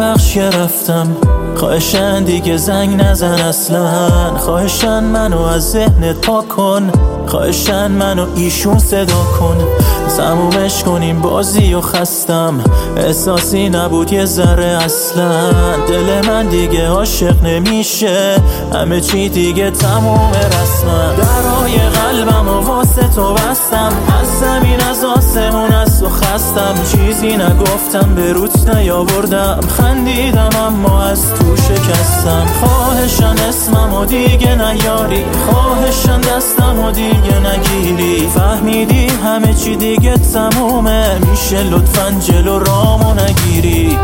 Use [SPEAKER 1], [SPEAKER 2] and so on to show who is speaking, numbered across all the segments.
[SPEAKER 1] ببخش که رفتم، خواهشن دیگه زنگ نزن اصلا، خواهشن منو از ذهنت پاک کن، خواهشن منو ایشون صدا کن، تمومش کنیم بازی و خستم، احساسی نبود یه ذره اصلا، دل من دیگه عاشق نمیشه، همه چی دیگه تمومه رسما، درای قلبم و واسه تو بستم، از زمین از آسمون از تو خستم، چیزی نگفتم به روت نیاوردم، خندیدم اما از تو شکستم، خواهشن اسممو دیگه نیاری، خواهشن دستمو دیگه نگیری، فهمیدی همه چی دیگه تمومه، میشه لطفاً جلو رامو نگیری.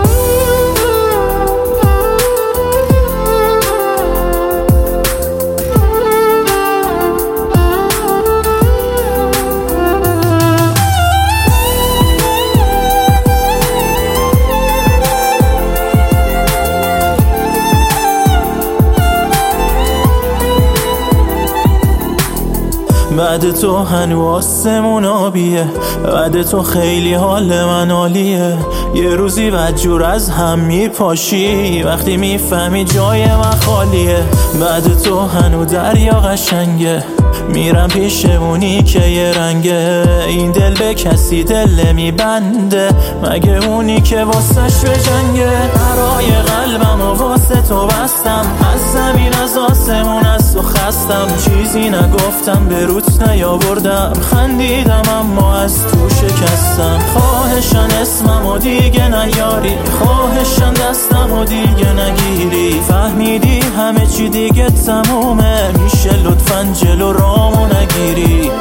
[SPEAKER 1] بعد تو هنو آسمون آبیه، بعد تو خیلی حال من عالیه، یه روزی بدجور از هم میپاشی وقتی میفهمی جای من خالیه، بعد تو هنو دریا قشنگه، میرم پیشمونی که یه رنگه، این دل به کسی دل نمیبنده مگه اونی که واسش به جنگه، برای قلبم و واسه تو بستم، از زمین از آسمون از تو خستم، چیزی نگفتم به روت نیاوردم، خندیدم اما از تو شکستم، خواهشن اسممو دیگه نیاری، خواهشن دستمو دیگه نگیری، فهمیدی همه چی دیگه تمومه، میشه لطفاً جلو رامو نگیری.